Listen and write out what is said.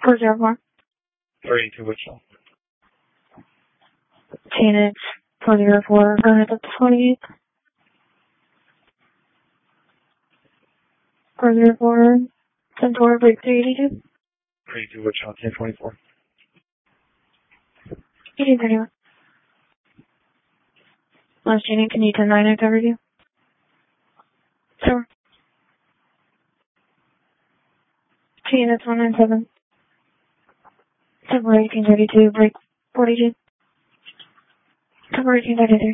404. 32 Wichita. Phoenix 404, run at the 28. 404, 10-4, break 382. 32 Wichita, 1024. 1831. Last unit, can you 10-9 cover you? Sure. Units 197. 10-4, 1832, break 42. 10-4, 1833.